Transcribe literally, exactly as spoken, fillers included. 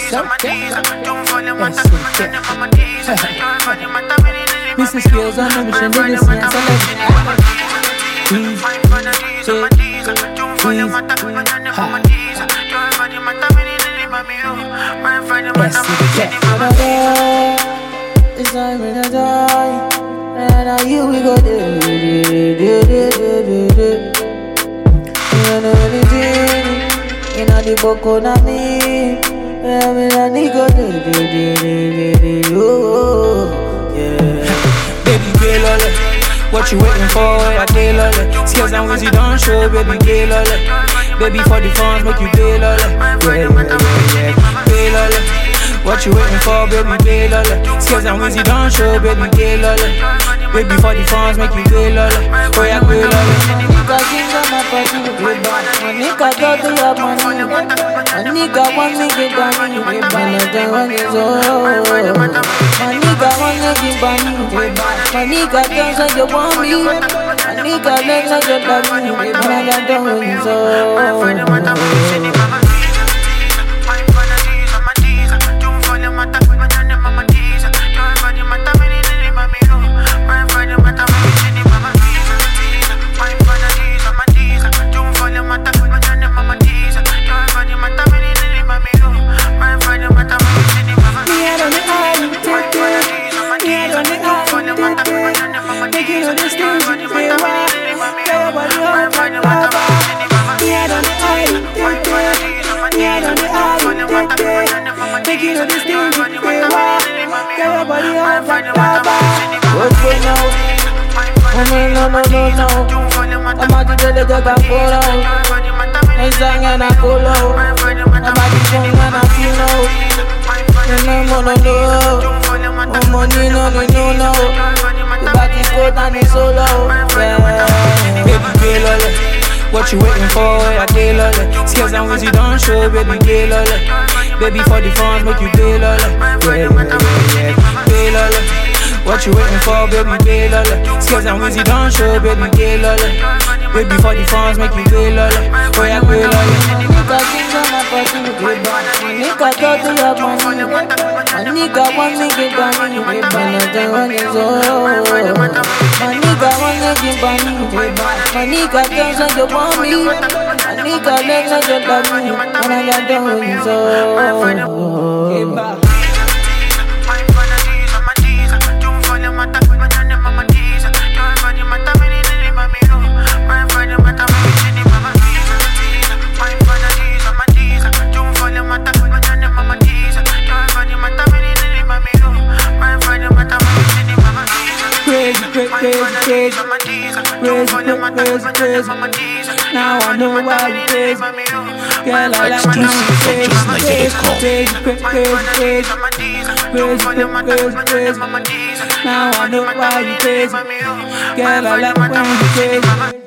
Missus Skills on the mission, they just say please, please, ha. It's time when I die, and now you we go do do do do do do. You know anything, you know the book on me. I mean I need go do do do do do. Yeah. Baby girl, lole, what you waiting for? I day lole. Skills and wins you don't show, baby girl, lole. Baby for the funds make you pay lole. Yeah, yeah, yeah, yeah. Pay lole. What you waiting for, baby, pay lole. Skills and wins you don't show, baby, pay lole. Baby for the funds make you pay lole. Oh yeah, pay lole. Nigga sing on my party, we bad. My nigga got to have money. My nigga want me get money, we bad. No time when it's over. My nigga want me get money, we bad. My nigga tell say you want me. My nigga let say you love me, we bad. I got to when it's over. No, no, no, no. I'm out to the dog and pull out. I sang and I pull out. I'm out to sing and I feel out. No, no, no, no. I'm money, no, no, no, no. The back is cold and it's so low. Baby girl, lole, what you waiting for? I day lole. Skills and wins you don't show, baby girl, lole. Baby for the funds make you pay lole. Yeah, yeah, yeah, yeah. Pay lole. What you waiting for, baby, pay lole. Skills and wins you don't show, baby, pay lole. Baby for the funds make you pay lole. Oh yeah, pay lole. Nigga sing on my party, we bad. My nigga got to have money. My nigga want me get money, we bad. No time when it's over. My nigga want me get money, we bad. My nigga tell say you want me. My nigga let say you love me, and I got to when it's over. Crazy, crazy, crazy, crazy. Now I know why you crazy. Girl, I like you crazy, crazy, crazy, crazy, crazy, crazy. Now I know why you crazy. Girl, I like when you crazy.